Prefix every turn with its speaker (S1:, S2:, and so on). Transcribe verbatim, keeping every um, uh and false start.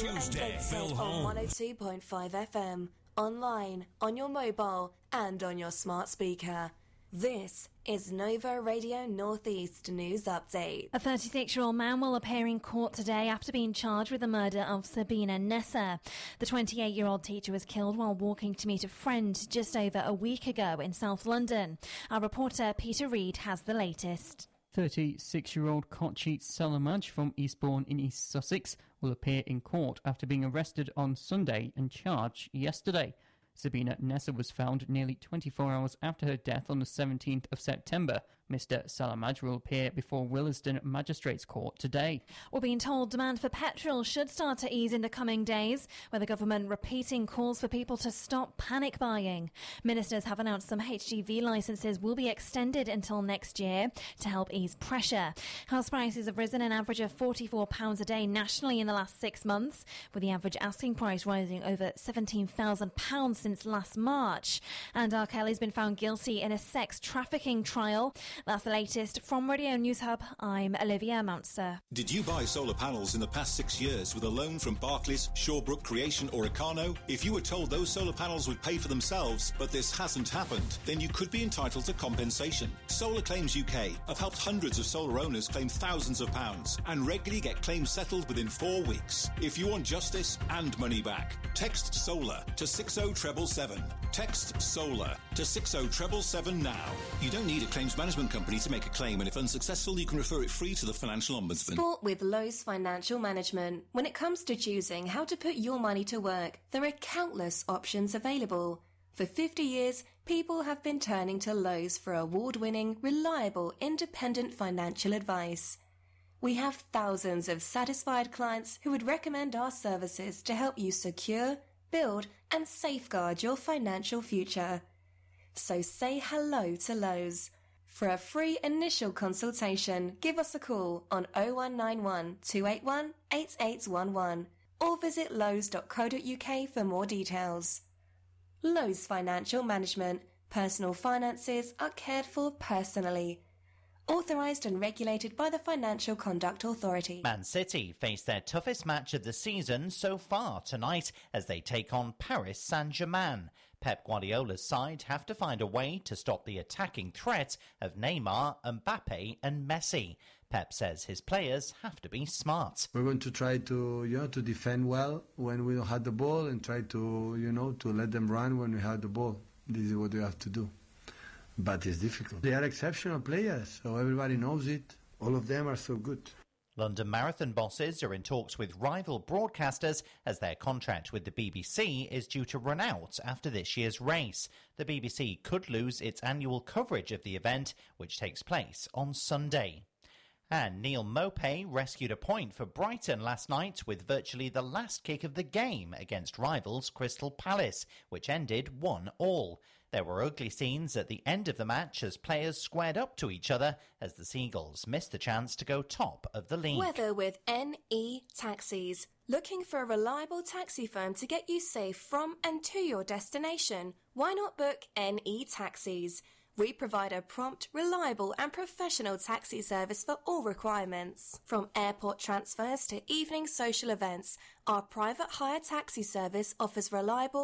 S1: Tuesday,
S2: and
S1: Phil
S2: on
S1: Holmes.
S2: one oh two point five F M, online, on your mobile, and on your smart speaker. This is Nova Radio Northeast News Update.
S3: A thirty-six-year-old man will appear in court today after being charged with the murder of Sabina Nessa. The twenty-eight-year-old teacher was killed while walking to meet a friend just over a week ago in South London. Our reporter Peter Reid has the latest.
S4: thirty-six-year-old Kochi Salamaj from Eastbourne in East Sussex will appear in court after being arrested on Sunday and charged yesterday. Sabina Nessa was found nearly twenty-four hours after her death on the seventeenth of September. Mister Salamaj will appear before Willesden Magistrates Court today.
S3: We're being told demand for petrol should start to ease in the coming days, with the government repeating calls for people to stop panic buying. Ministers have announced some H G V licences will be extended until next year to help ease pressure. House prices have risen an average of forty-four pounds a day nationally in the last six months, with the average asking price rising over seventeen thousand pounds since last March. And R. Kelly's been found guilty in a sex trafficking trial. That's the latest from Radio News Hub. I'm Olivia Mounser.
S5: Did you buy solar panels in the past six years with a loan from Barclays, Shawbrook Creation or Econo? If you were told those solar panels would pay for themselves, but this hasn't happened, then you could be entitled to compensation. Solar Claims U K have helped hundreds of solar owners claim thousands of pounds and regularly get claims settled within four weeks. If you want justice and money back, text SOLAR to six oh seven seven. Text SOLAR to six oh seven seven now. You don't need a claims management company to make a claim, and if unsuccessful, you can refer it free to the Financial Ombudsman.
S2: Sport with Lowe's Financial Management. When it comes to choosing how to put your money to work, there are countless options available. For fifty years, people have been turning to Lowe's for award-winning, reliable, independent financial advice. We have thousands of satisfied clients who would recommend our services to help you secure, build, and safeguard your financial future. So say hello to Lowe's. For a free initial consultation, give us a call on oh one nine one, two eight one, eight eight one one or visit lowes dot co dot uk for more details. Lowe's Financial Management. Personal finances are cared for personally. Authorised and regulated by the Financial Conduct Authority.
S6: Man City face their toughest match of the season so far tonight as they take on Paris Saint-Germain. Pep Guardiola's side have to find a way to stop the attacking threat of Neymar, Mbappe and Messi. Pep says his players have to be smart.
S7: We're going to try to, you know, to defend well when we don't have the ball and try to, you know, to let them run when we have the ball. This is what we have to do. But it's difficult. They are exceptional players, so everybody knows it. All of them are so good.
S6: London Marathon bosses are in talks with rival broadcasters as their contract with the B B C is due to run out after this year's race. The B B C could lose its annual coverage of the event, which takes place on Sunday. And Neal Maupay rescued a point for Brighton last night with virtually the last kick of the game against rivals Crystal Palace, which ended one all. There were ugly scenes at the end of the match as players squared up to each other as the Seagulls missed the chance to go top of the league.
S2: Weather with N E Taxis. Looking for a reliable taxi firm to get you safe from and to your destination? Why not book N E Taxis? We provide a prompt, reliable and professional taxi service for all requirements. From airport transfers to evening social events, our private hire taxi service offers reliable